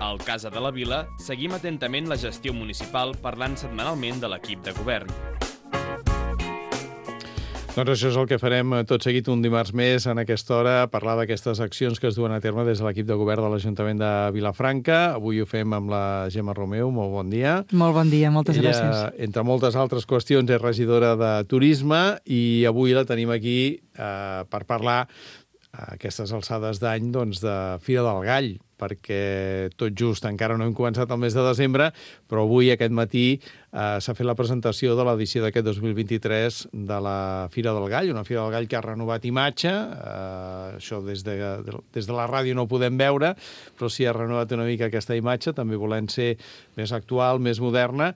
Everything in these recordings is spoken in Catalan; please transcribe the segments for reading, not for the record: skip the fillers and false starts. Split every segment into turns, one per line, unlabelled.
Al Casa de la Vila seguim atentament la gestió municipal parlant setmanalment de l'equip de govern.
Doncs això és el que farem tot seguit un dimarts més en aquesta hora, parlar d'aquestes accions que es duen a terme des de l'equip de govern de l'Ajuntament de Vilafranca. Avui ho fem amb la Gemma Romeu. Molt bon dia.
Molt bon dia, moltes gràcies.
Ella, entre moltes altres qüestions, és regidora de Turisme i avui la tenim aquí per parlar a aquestes alçades d'any doncs, de Fira del Gall, perquè tot just encara no hem començat el mes de desembre, però avui, aquest matí, s'ha fet la presentació de l'edició d'aquest 2023 de la Fira del Gall, una Fira del Gall que ha renovat imatge, això des de la ràdio no ho podem veure, però sí ha renovat una mica aquesta imatge, també volent ser més actual, més moderna,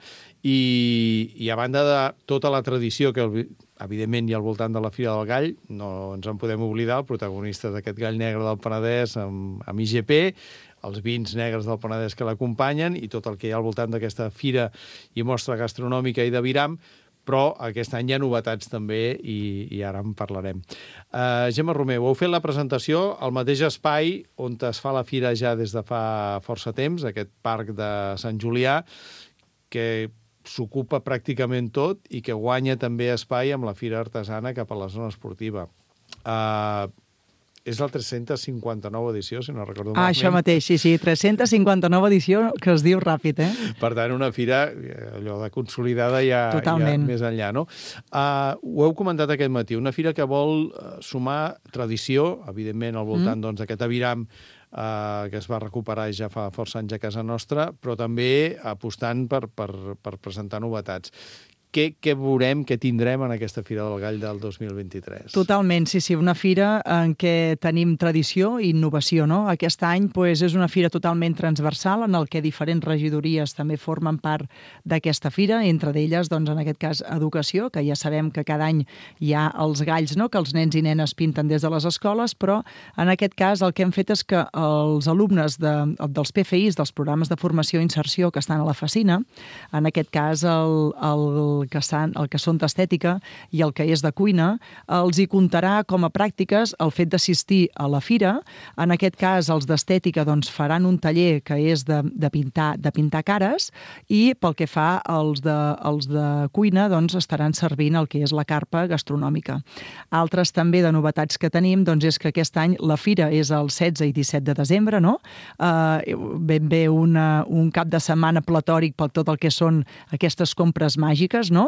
i a banda de tota la tradició que evidentment hi ha al voltant de la Fira del Gall, no ens en podem oblidar, el protagonista d'aquest gall negre del Penedès amb IGP, els vins negres del Penedès que l'acompanyen i tot el que hi ha al voltant d'aquesta fira i mostra gastronòmica i de Viram, però aquest any hi ha novetats també i ara en parlarem. Gemma Romeu, heu fet la presentació al mateix espai on es fa la fira ja des de fa força temps, aquest parc de Sant Julià, que s'ocupa pràcticament tot i que guanya també espai amb la Fira Artesana cap a la zona esportiva. És la 359 edició, si no recordo malament.
Això mateix, sí, 359 edició, que es diu ràpid,
Per tant, una fira, allò de consolidada ja més enllà, no? Ho heu comentat aquest matí, una fira que vol sumar tradició, evidentment, al voltant d'aquest aviram que es va recuperar ja fa força anys a casa nostra, però també apostant per presentar novetats. Què veurem, què tindrem en aquesta Fira del Gall del 2023?
Totalment, sí, una fira en què tenim tradició i innovació, no? Aquest any és una fira totalment transversal en el que diferents regidories també formen part d'aquesta fira, entre d'elles, doncs, en aquest cas, educació, que ja sabem que cada any hi ha els galls, no?, que els nens i nenes pinten des de les escoles, però en aquest cas el que hem fet és que els alumnes dels PFIs, dels programes de formació i inserció que estan a la Facina, en aquest cas el que són d'estètica i el que és de cuina, els hi comptarà com a pràctiques el fet d'assistir a la fira. En aquest cas, els d'estètica doncs, faran un taller que és de pintar cares i pel que fa als de cuina doncs, estaran servint el que és la carpa gastronòmica. Altres també de novetats que tenim doncs, és que aquest any la fira és el 16 i 17 de desembre, no? Ben bé un cap de setmana platòric per tot el que són aquestes compres màgiques, no?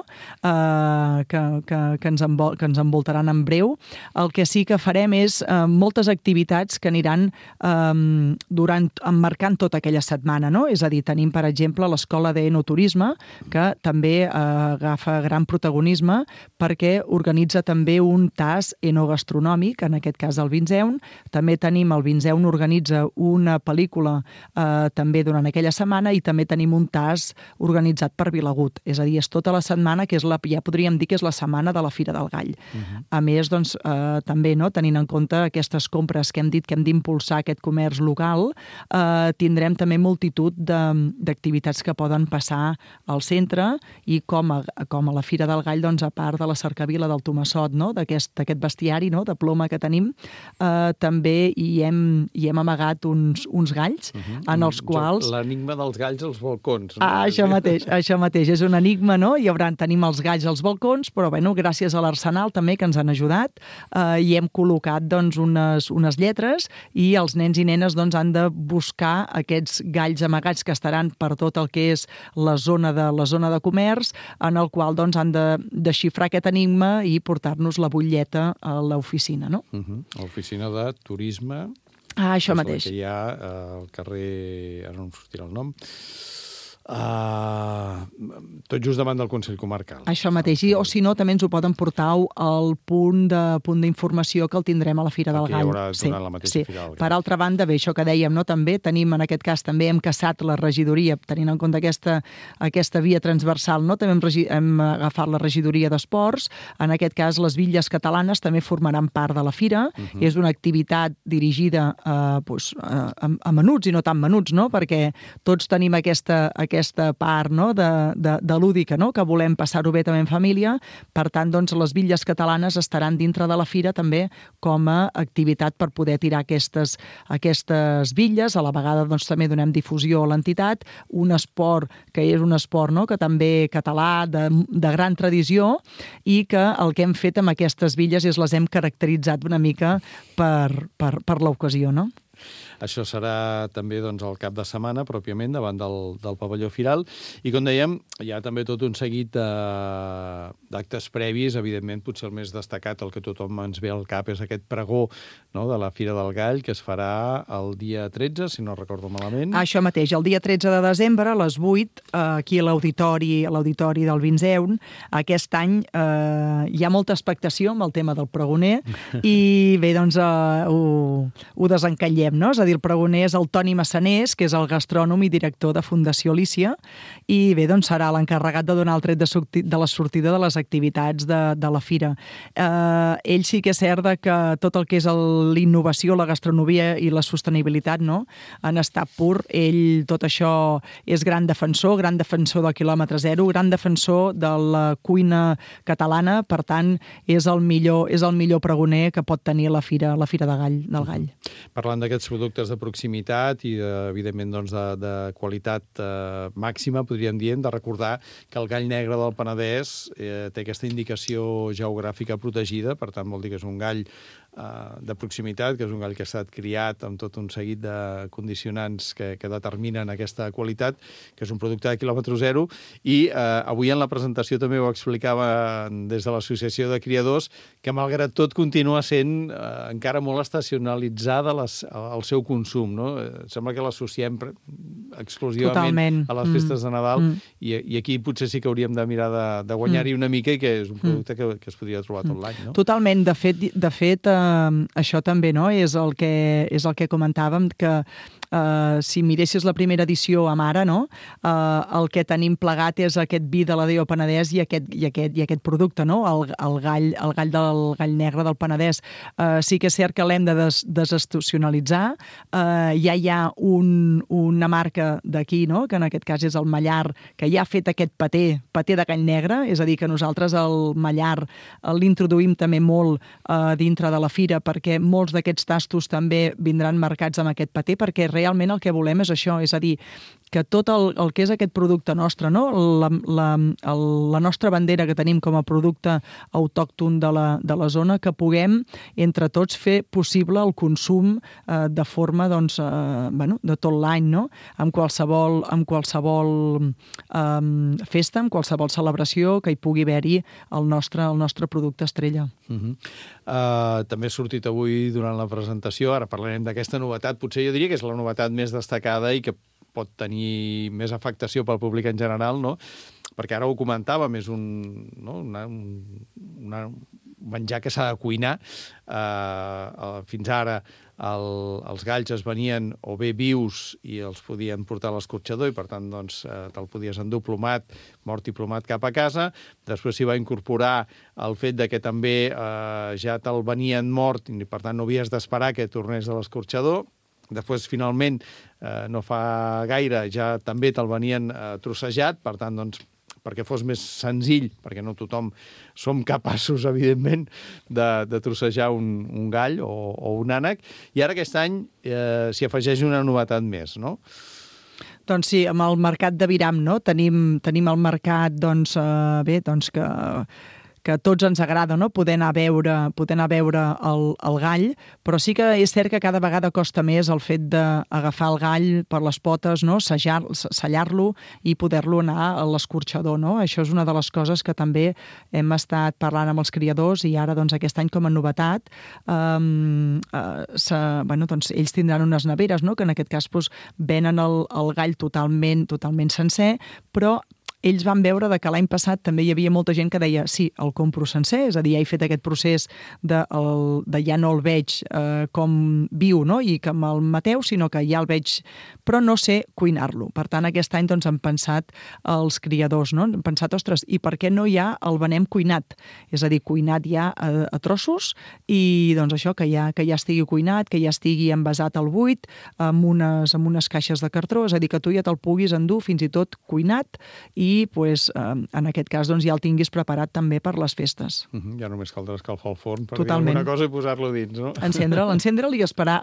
Que ens envoltaran en breu. El que sí que farem és moltes activitats que aniran emmarcant tota aquella setmana, no? És a dir, tenim, per exemple, l'Escola d'Enoturisme, que també agafa gran protagonisme perquè organitza també un tas enogastronòmic, en aquest cas el Vinzeun. També tenim, el Vinzeun organitza una pel·lícula també durant aquella setmana i també tenim un tas organitzat per Vilagut. És a dir, és tota la setmana que ja podríem dir que és la setmana de la Fira del Gall. A més, doncs, també, no, tenint en compte aquestes compres que hem dit que hem d'impulsar aquest comerç local, tindrem també multitud d'activitats que poden passar al centre i com a la Fira del Gall, doncs, a part de la cercavila del Tomassot, no, d'aquest bestiari, no, de ploma que tenim, també hi hem amagat uns galls en els quals...
L'enigma dels galls als balcons.
Això mateix, és un enigma, no? Tenim els galls als balcons, però gràcies a l'Arsenal també que ens han ajudat i hem col·locat doncs, unes lletres i els nens i nenes doncs, han de buscar aquests galls amagats que estaran per tot el que és la zona de comerç, en el qual doncs, han de desxifrar aquest enigma i portar-nos la butlleta a l'oficina. No?
L'oficina de turisme.
Això mateix.
Que hi ha al carrer... Ara no em sortirà el nom. Tot just davant del Consell Comarcal.
Això mateix, o si no, també ens ho poden portar al punt d'informació que el tindrem a la Fira del Gall.
Aquí hi haurà la mateixa Fira del Gall.
Per altra banda, bé, això que dèiem, no, també tenim, en aquest cas, també hem caçat la regidoria, tenint en compte aquesta via transversal, no? També hem agafat la regidoria d'esports, en aquest cas les bitlles catalanes també formaran part de la fira, és una activitat dirigida a menuts i no tan menuts, no? Perquè tots tenim aquesta aquesta part, no?, de lúdica, no?, que volem passar-ho bé també en família. Per tant, doncs, les bitlles catalanes estaran dintre de la fira també com a activitat per poder tirar aquestes bitlles. A la vegada, doncs, també donem difusió a l'entitat, un esport que és un esport, no?, que també català, de gran tradició, i que el que hem fet amb aquestes bitlles és les hem caracteritzat una mica per l'ocasió, no?
Això serà també doncs, el cap de setmana, pròpiament, davant del pavelló firal. I, com dèiem, hi ha també tot un seguit d'actes previs. Evidentment, potser el més destacat, el que tothom ens ve al cap, és aquest pregó, no?, de la Fira del Gall, que es farà el dia 13, si no recordo malament.
Això mateix, el dia 13 de desembre, a les 8, aquí a l'auditori del Vinceun. Aquest any hi ha molta expectació amb el tema del pregoner i bé, doncs ho desencallem, no? És a dir, el pregoner és el Toni Massanés, que és el gastrònom i director de Fundació Lícia, i bé, doncs serà l'encarregat de donar el tret de la sortida de les activitats de la fira. Ell sí que és cert que tot el que és l'innovació, la gastronomia i la sostenibilitat, no?, en estat pur, ell tot això és gran defensor del quilòmetre zero, gran defensor de la cuina catalana, per tant, és el millor pregoner que pot tenir la Fira del Gall.
Parlant d'aquests productes de proximitat i, evidentment, doncs, de qualitat màxima, podríem dir, hem de recordar que el gall negre del Penedès té aquesta indicació geogràfica protegida, per tant, vol dir que és un gall de proximitat, que és un gall que ha estat criat amb tot un seguit de condicionants que determinen aquesta qualitat, que és un producte de quilòmetre zero, i avui en la presentació també ho explicava des de l'Associació de Criadors, que malgrat tot continua sent encara molt estacionalitzada el seu consum, no? Sembla que l'associem exclusivament
totalment
a les festes de Nadal, i aquí potser sí que hauríem de mirar de guanyar-hi una mica, i que és un producte que es podria trobar tot l'any, no?
Totalment. De fet, això també, no?, és el que comentàvem, que si miressis la primera edició amb ara, no?, el que tenim plegat és aquest vi de la DO Penedès i aquest producte, no?, el gall negre del Penedès. Sí que és cert que l'hem de desestacionalitzar. Ja hi ha una marca d'aquí, no?, que en aquest cas és el Mallar, que ja ha fet aquest paté de gall negre, és a dir, que nosaltres el Mallar l'introduïm també molt dintre de la fira, perquè molts d'aquests tastos també vindran marcats amb aquest paté, perquè realment el que volem és això, és a dir, que tot el que és aquest producte nostre, no?, la nostra bandera que tenim com a producte autòcton de la zona, que puguem entre tots fer possible el consum de forma, doncs, de tot l'any, no?, amb qualsevol festa, amb qualsevol celebració que hi pugui haver-hi el nostre producte estrella.
També ha sortit avui durant la presentació, ara parlarem d'aquesta novetat, potser jo diria que és la novetat més destacada i que pot tenir més afectació pel públic en general, no? Perquè ara ho comentàvem, és un menjar que s'ha de cuinar. Fins ara els galls es venien o bé vius i els podien portar a l'escorxador i, per tant, doncs, te'l podies endur plomat, mort i plomat cap a casa. Després s'hi va incorporar el fet de que també ja te'l venien mort i, per tant, no havies d'esperar que tornés a l'escorxador. Després, finalment, no fa gaire, ja també te'l venien trossejat, per tant, doncs, perquè fos més senzill, perquè no tothom som capaços, evidentment, de trossejar un gall o un ànec. I ara aquest any s'hi afegeix una novetat més, no?
Doncs sí, amb el mercat de Viram, no? Tenim el mercat, doncs, que a tots ens agrada, no?, poder anar a veure el gall, però sí que és cert que cada vegada costa més el fet d'agafar el gall per les potes, no?, sellar-lo i poder-lo anar a l'escorxador, no? Això és una de les coses que també hem estat parlant amb els criadors i ara, doncs, aquest any com a novetat, doncs, ells tindran unes neveres, no?, que en aquest cas venen el gall totalment sencer, però ells van veure que l'any passat també hi havia molta gent que deia sí, el compro sencer, és a dir, ja he fet aquest procés de ja no el veig com viu, no? I que me'l mateu, sinó que ja el veig, però no sé cuinar-lo. Per tant, aquest any doncs, han pensat els criadors, no? Han pensat, ostres, i per què no ja el venem cuinat? És a dir, cuinat ja a trossos i doncs això, que ja estigui cuinat, que ja estigui envasat al buit, amb unes caixes de cartró, és a dir, que tu ja te'l puguis endur fins i tot cuinat i pues, en aquest cas doncs, ja el tinguis preparat també per les festes.
Ja només caldrà escalfar el forn per
Totalment.
dir alguna cosa i posar-lo dins, no?
Encendre'l i esperar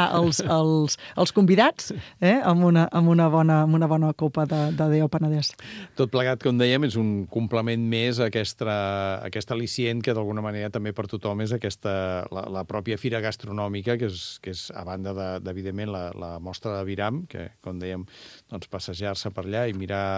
els convidats amb una bona copa de DO Penedès.
Tot plegat, com dèiem, és un complement més a aquest al·licient que d'alguna manera també per tothom és la pròpia fira gastronòmica, que és a banda evidentment, la mostra de Viram, que, com dèiem, doncs, passejar-se per allà i mirar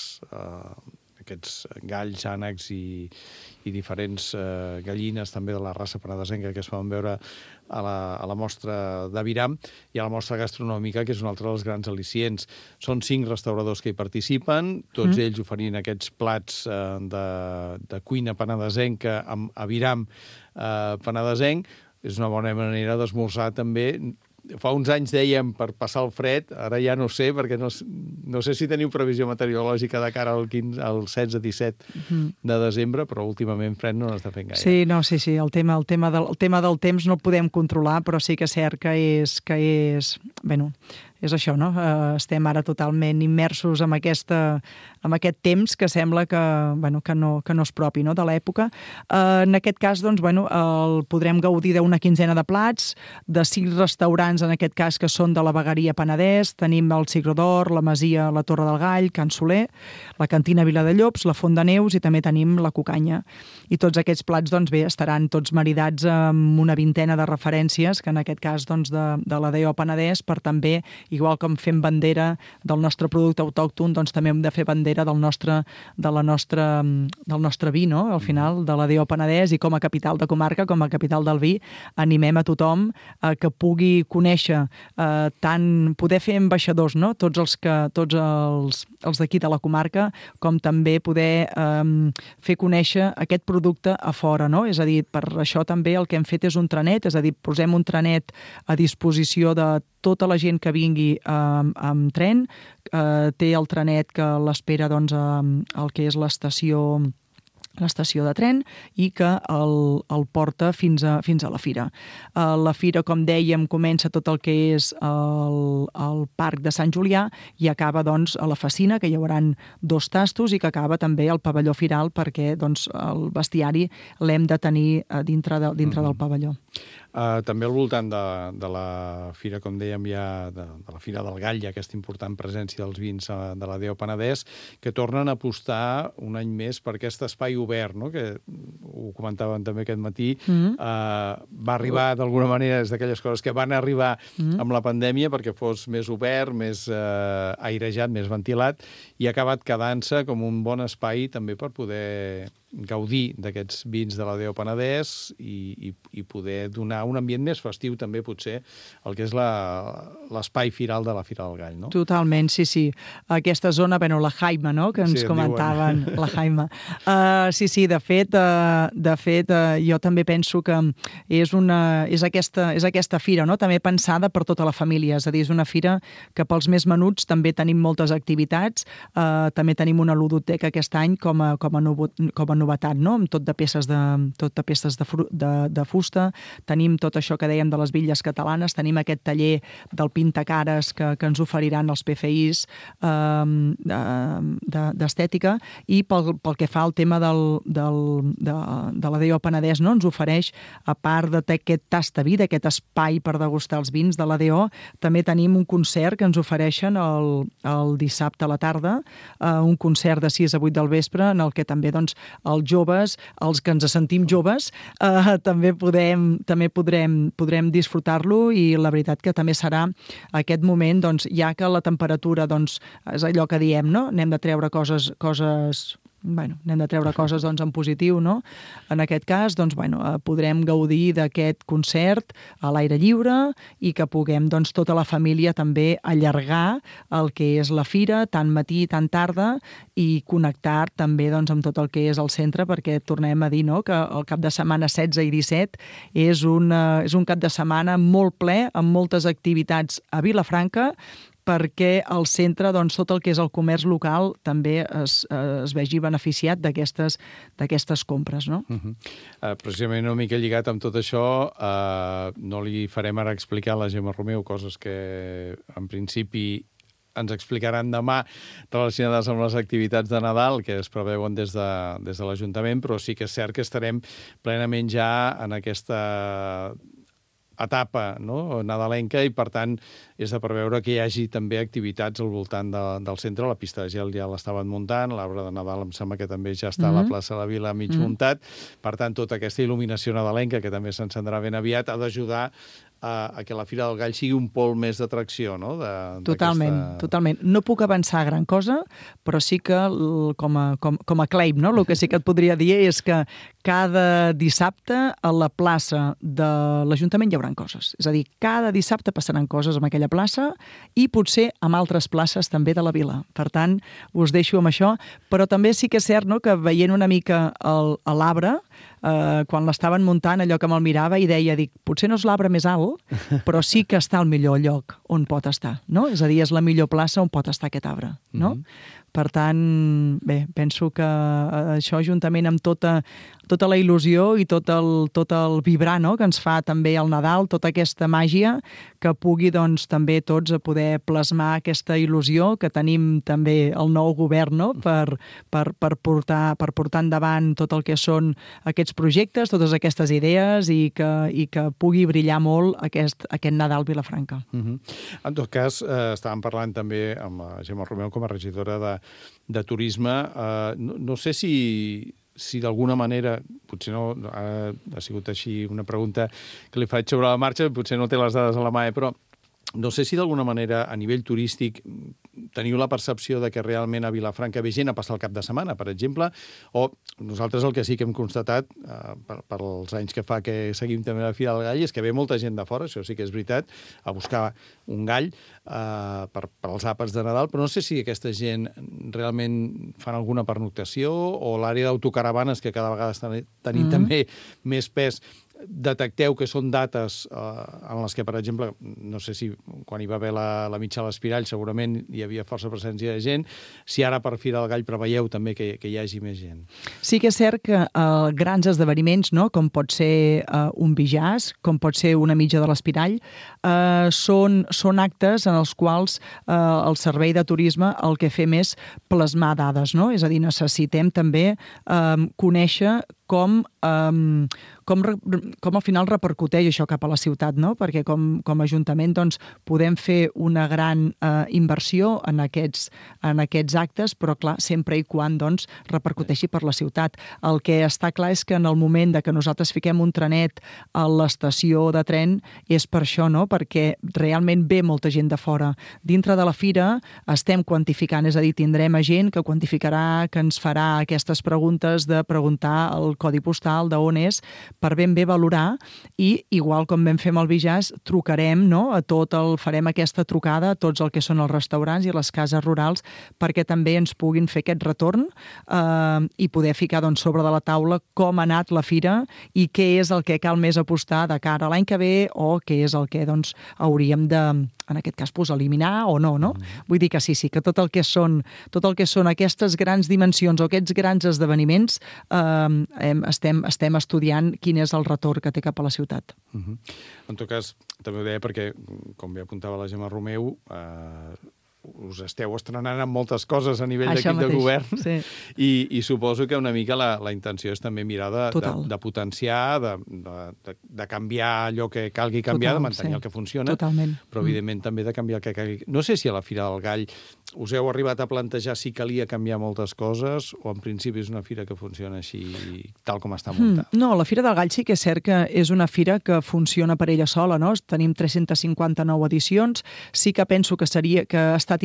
aquests galls, ànecs i diferents gallines també de la raça penedesenca que es poden veure a la mostra de Viram i a la mostra gastronòmica, que és un altre dels grans al·licients. Són 5 restauradors que hi participen, tots ells oferint aquests plats de cuina penedesenca a Viram penedesenc. És una bona manera d'esmorzar també. Fa uns anys dèiem per passar el fred, ara ja no sé, perquè no sé si teniu previsió meteorològica de cara al 16-17 de desembre, però últimament fred no n'està fent gaire.
Sí, el tema del temps no el podem controlar, però sí que és cert que és és això, no? Estem ara totalment immersos en aquest temps que sembla que no és propi, no?, de l'època. En aquest cas, doncs, el podrem gaudir d'una quinzena de plats, de 5 restaurants, en aquest cas, que són de la vegueria Penedès. Tenim el Cigró d'Or, la Masia, la Torre del Gall, Can Soler, la Cantina Viladellops, la Font de Neus i també tenim la Cucanya. I tots aquests plats, doncs bé, estaran tots maridats amb una vintena de referències, que en aquest cas, doncs, de la DO Penedès, per també, igual com fem bandera del nostre producte autòcton, doncs també hem de fer bandera del nostre vi, no? Al final, de la DO Penedès, i com a capital de comarca, com a capital del vi, animem a tothom que pugui conèixer, poder fer ambaixadors, no?, tots els d'aquí de la comarca, com també poder fer conèixer aquest producte a fora, no? És a dir, per això també el que hem fet és un trenet, és a dir, posem un trenet a disposició de tota la gent que vingui amb tren, té el trenet que l'espera doncs, el que és l'estació de tren i que el porta fins a la fira. La fira, com dèiem, comença tot el que és el Parc de Sant Julià i acaba doncs, a la Facina, que hi haurà 2 tastos, i que acaba també al pavelló firal, perquè doncs, el bestiari l'hem de tenir dintre del pavelló.
També al voltant de la fira, com dèiem ja, de la Fira del Gall, hi ha aquesta important presència dels vins de la DO Penedès, que tornen a apostar un any més per aquest espai obert, no?, que ho comentàvem també aquest matí, va arribar d'alguna manera, és d'aquelles coses que van arribar amb la pandèmia perquè fos més obert, més airejat, més ventilat, i ha acabat quedant-se com un bon espai també per poder gaudir d'aquests vins de la DO Penedès i poder donar un ambient més festiu també, potser, el que és l'espai firal de la Fira del Gall, no?
Totalment, sí. Aquesta zona, la Jaima, no?, que ens comentaven, la Jaima. Sí, de fet, jo també penso que és aquesta fira, no?, també pensada per tota la família, és a dir, és una fira que pels més menuts també tenim moltes activitats, també tenim una ludoteca aquest any com a novetat, no?, amb tot de peces de fusta. Tenim tot això que dèiem de les bitlles catalanes, tenim aquest taller del pintacares que ens oferiran els PFIs d'estètica, i pel que fa al tema de la DO Penedès, no?, ens ofereix, a part d'aquest tastaví, d'aquest espai per degustar els vins de la DO, també tenim un concert que ens ofereixen el dissabte a la tarda, un concert de 6 a 8 del vespre, en el que també doncs, els joves, els que ens sentim joves, també podrem disfrutar-lo, i la veritat que també serà aquest moment, doncs, ja que la temperatura, doncs, és allò que diem, no?, anem de treure coses Bueno, n'hem de treure coses doncs, en positiu, no? En aquest cas, doncs, bueno, podrem gaudir d'aquest concert a l'aire lliure i que puguem doncs, tota la família també allargar el que és la fira, tant matí, tant tarda, i connectar també doncs, amb tot el que és el centre, perquè tornem a dir no, que el cap de setmana 16 i 17 és un cap de setmana molt ple, amb moltes activitats a Vilafranca, perquè al centre doncs, tot el que és el comerç local també es vegi beneficiat d'aquestes compres. No?
Precisament una mica lligat amb tot això, no li farem ara explicar a la Gemma Romeu coses que en principi ens explicaran demà relacionades amb les activitats de Nadal que es preveuen des de l'Ajuntament, però sí que és cert que estarem plenament ja en aquesta etapa no? Nadalenca i, per tant, és de preveure que hi hagi també activitats al voltant del centre. La pista de gel ja l'estaven muntant, l'arbre de Nadal em sembla que també ja està a la plaça de la Vila mig muntat. Per tant, tota aquesta il·luminació nadalenca, que també s'encendrà ben aviat, ha d'ajudar a que la Fira del Gall sigui un pol més d'atracció, no?
Totalment. No puc avançar gran cosa, però sí que, com a claim, no? El que sí que et podria dir és que cada dissabte a la plaça de l'Ajuntament hi haurà coses. És a dir, cada dissabte passaran coses en aquella plaça i potser en altres places també de la vila. Per tant, us deixo amb això, però també sí que és cert no, que veient una mica l'arbre, quan l'estaven muntant, allò que me'l mirava i deia, potser no és l'arbre més alt, però sí que està al millor lloc on pot estar, no? És a dir, és la millor plaça on pot estar aquest arbre, no? Per tant, bé, penso que això juntament amb tota la il·lusió i tot el vibrar no? Que ens fa també el Nadal, tota aquesta màgia, que pugui doncs, també tots a poder plasmar aquesta il·lusió que tenim també el nou govern no? per portar endavant tot el que són aquests projectes, totes aquestes idees i que pugui brillar molt aquest Nadal Vilafranca.
En tot cas, estàvem parlant també amb la Gemma Romeu com a regidora de turisme. No sé si d'alguna manera, potser no ha sigut així una pregunta que li faig sobre la marxa, potser no té les dades a la mà, però no sé si d'alguna manera a nivell turístic teniu la percepció de que realment a Vilafranca ve gent a passar el cap de setmana, per exemple, o nosaltres el que sí que hem constatat per els anys que fa que seguim també la Fira del Gall és que ve molta gent de fora, això sí que és veritat, a buscar un gall per als àpats de Nadal, però no sé si aquesta gent realment fan alguna pernoctació o l'àrea d'autocaravanes, que cada vegada estan tenint també més pes. Detecteu que són dates en les que, per exemple, no sé si quan hi va haver la mitja a l'Espirall segurament hi havia força presència de gent, si ara per Fira del Gall preveieu també que hi hagi més gent.
Sí que és cert que grans esdeveniments, no? Com pot ser un bijàs, com pot ser una mitja de l'Espirall, són actes en els quals el Servei de Turisme el que fem és plasmar dades, no? És a dir, necessitem també conèixer com al final repercuteix això cap a la ciutat, no? Perquè com a Ajuntament doncs, podem fer una gran inversió en aquests actes, però clar, sempre i quan doncs, repercuteixi per la ciutat. El que està clar és que en el moment de que nosaltres fiquem un trenet a l'estació de tren és per això, no? Perquè realment ve molta gent de fora. Dintre de la fira estem quantificant, és a dir, tindrem gent que quantificarà, que ens farà aquestes preguntes de preguntar el codi postal d'on és, per ben bé valorar, i igual com vam fer amb el Bijàs, trucarem, no? Farem aquesta trucada a tots el que són els restaurants i les cases rurals perquè també ens puguin fer aquest retorn i poder ficar doncs, sobre de la taula com ha anat la fira i què és el que cal més apostar de cara a l'any que ve o què és el que doncs, hauríem de, en aquest cas, eliminar o no, no? Vull dir que sí, que tot el que són aquestes grans dimensions o aquests grans esdeveniments estem estudiant quin és el retorn que té cap a la ciutat.
En tot cas, també ho deia perquè, com bé apuntava la Gemma Romeu, us esteu estrenant amb moltes coses a nivell d'equip de govern i suposo que una mica la intenció és també mirar de potenciar, de canviar allò que calgui canviar, de mantenir el que funciona, però evidentment també de canviar el que calgui. No sé si a la Fira del Gall us heu arribat a plantejar si calia canviar moltes coses o en principi és una fira que funciona així tal com està muntada?
No, la Fira del Gall sí que és cert que és una fira que funciona per ella sola, no? Tenim 359 edicions, sí que penso que ha estat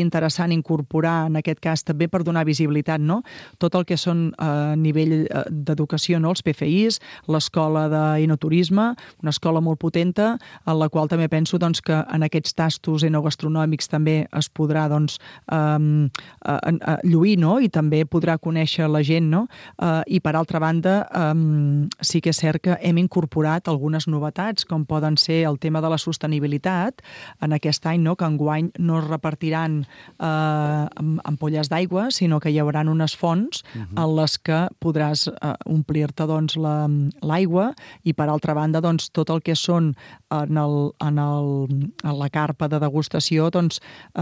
interessant incorporar, en aquest cas també per donar visibilitat, no? Tot el que són a nivell d'educació, no? Els PFIs, l'escola d'enoturisme, una escola molt potenta, en la qual també penso doncs, que en aquests tastos enogastronòmics també es podrà doncs, lluir, no? I també podrà conèixer la gent, no? I per altra banda, sí que és cert que hem incorporat algunes novetats, com poden ser el tema de la sostenibilitat en aquest any, no? Que enguany no es repartiran ampolles d'aigua, sinó que hi haurà unes fonts en les que podràs omplir-te doncs, l'aigua i, per altra banda, doncs, tot el que són en la carpa de degustació doncs,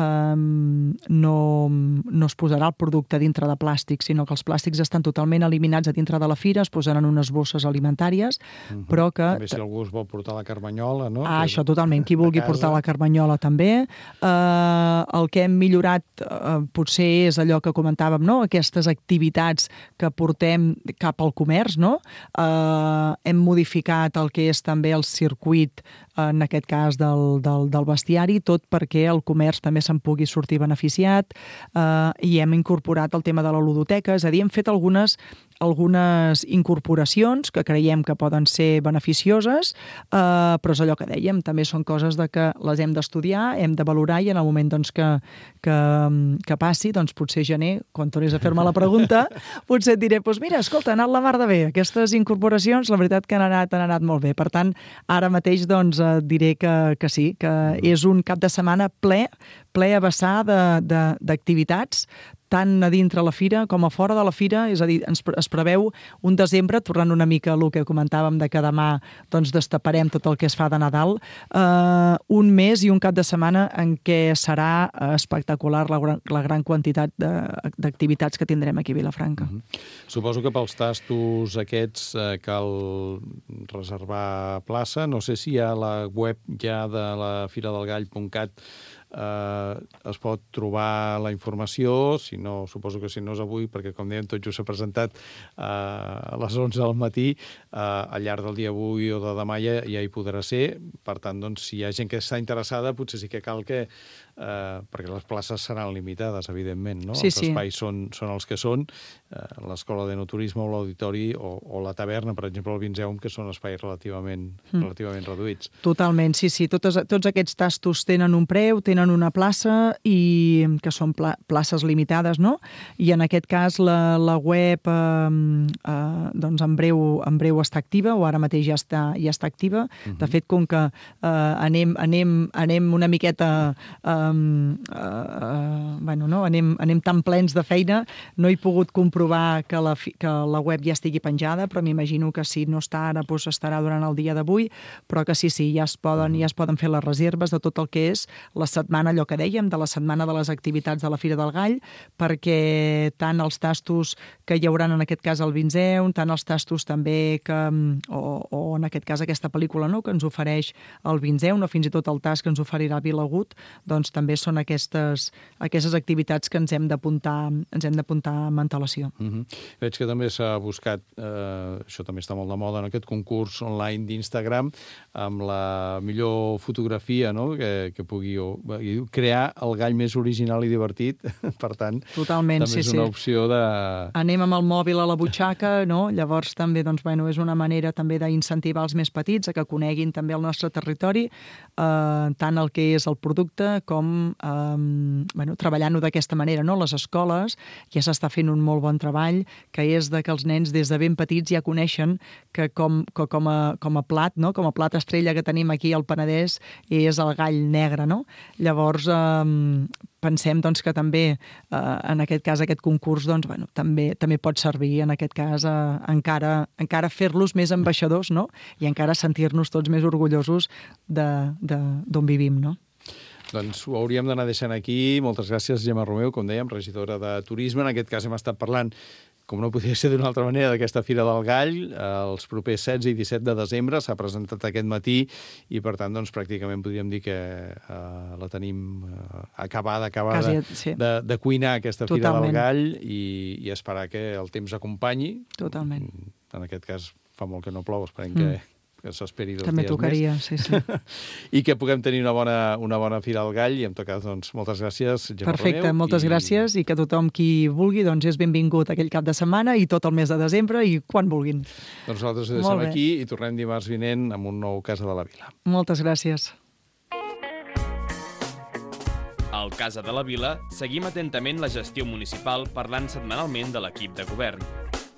no es posarà el producte dintre de plàstic, sinó que els plàstics estan totalment eliminats a dintre de la fira, es posaran unes bosses alimentàries, però que...
També si algú es vol portar la carmanyola, no?
Això totalment, qui vulgui portar la carmanyola també. El que hem millorat potser és allò que comentàvem, no? Aquestes activitats que portem cap al comerç, no? Hem modificat el que és també el circuit, en aquest cas del bestiari, tot perquè el comerç també se'n pugui sortir beneficiat, i hem incorporat el tema de la ludoteca, és a dir, hem fet algunes incorporacions que creiem que poden ser beneficioses, però és allò que dèiem, també són coses de que les hem d'estudiar, hem de valorar, i en el moment doncs, que passi, doncs potser gener, quan tornis a fer-me la pregunta, potser et diré, doncs mira, escolta, ha anat la mar de bé, aquestes incorporacions, la veritat que han anat molt bé. Per tant, ara mateix doncs, diré que sí, que és un cap de setmana ple a vessar d'activitats, tant a dintre la fira com a fora de la fira, és a dir, es preveu un desembre, tornant una mica a el que comentàvem de que demà doncs, destaparem tot el que es fa de Nadal, un mes i un cap de setmana en què serà espectacular la gran quantitat d'activitats que tindrem aquí a Vilafranca.
Suposo que pels tastos aquests cal reservar plaça. No sé si hi ha la web ja de la firadelgall.cat es pot trobar la informació, suposo que si no és avui, perquè com dèiem tot just s'ha presentat a les 11 del matí, al llarg del dia avui o de demà ja hi podrà ser. Per tant, doncs, si hi ha gent que està interessada, potser sí que cal que perquè les places seran limitades, evidentment, no? Els espais són els que són, l'escola d'enoturisme o l'auditori o la taverna, per exemple, el Vinzeum, que són espais relativament reduïts.
Totalment, sí. Tots aquests tastos tenen un preu, tenen una plaça, i que són places limitades, no? I en aquest cas la web doncs en breu està activa, o ara mateix ja està activa. De fet, com que anem una miqueta anem tan plens de feina, no he pogut comprovar que la web ja estigui penjada, però m'imagino que si no està ara, doncs estarà durant el dia d'avui, però que sí, ja es poden fer les reserves de tot el que és la setmana, allò que dèiem, de la setmana de les activitats de la Fira del Gall, perquè tant els tastos que hi haurà en aquest cas al Vinzeum, tant els tastos també o en aquest cas aquesta pel·lícula, no?, que ens ofereix el Vinzeum, o fins i tot el tast que ens oferirà Vilagut, doncs també són aquestes activitats que ens hem d'apuntar amb antelació.
Veig que també s'ha buscat, això també està molt de moda, en aquest concurs online d'Instagram, amb la millor fotografia, no?, que pugui crear el gall més original i divertit. Per tant,
totalment,
també és una opció de...
Anem amb el mòbil a la butxaca, no? Llavors també és una manera també d'incentivar els més petits a que coneguin també el nostre territori, tant el que és el producte com treballant-ho d'aquesta manera, no? Les escoles ja s'està fent un molt bon treball, que és de que els nens des de ben petits ja coneixen que com a plat, no?, com a plat estrella que tenim aquí al Penedès és el gall negre, no? Llavors pensem doncs, que també en aquest cas aquest concurs també pot servir en aquest cas encara fer-los més ambaixadors, no?, i encara sentir-nos tots més orgullosos d'on vivim, no?
Doncs ho hauríem d'anar deixant aquí. Moltes gràcies, Gemma Romeu, com dèiem, regidora de Turisme. En aquest cas hem estat parlant, com no podia ser d'una altra manera, d'aquesta Fira del Gall. Els propers 16 i 17 de desembre s'ha presentat aquest matí i, per tant, doncs, pràcticament podríem dir que la tenim acabada de cuinar aquesta Fira del Gall i esperar que el temps acompanyi.
Totalment.
En aquest cas fa molt que no plou, esperem que que s'esperi 2
També
dies
tocaria,
més.
sí.
I que puguem tenir una bona Fira del Gall, i en tot cas, doncs, moltes gràcies, Gemma
Perfecte,
Romeu,
moltes gràcies, i que tothom qui vulgui doncs és benvingut aquell cap de setmana i tot el mes de desembre i quan vulguin.
Doncs nosaltres ho
Molt
deixem
bé.
aquí i tornem dimarts vinent amb un nou Casa de la Vila.
Moltes gràcies.
Al Casa de la Vila seguim atentament la gestió municipal parlant setmanalment de l'equip de govern.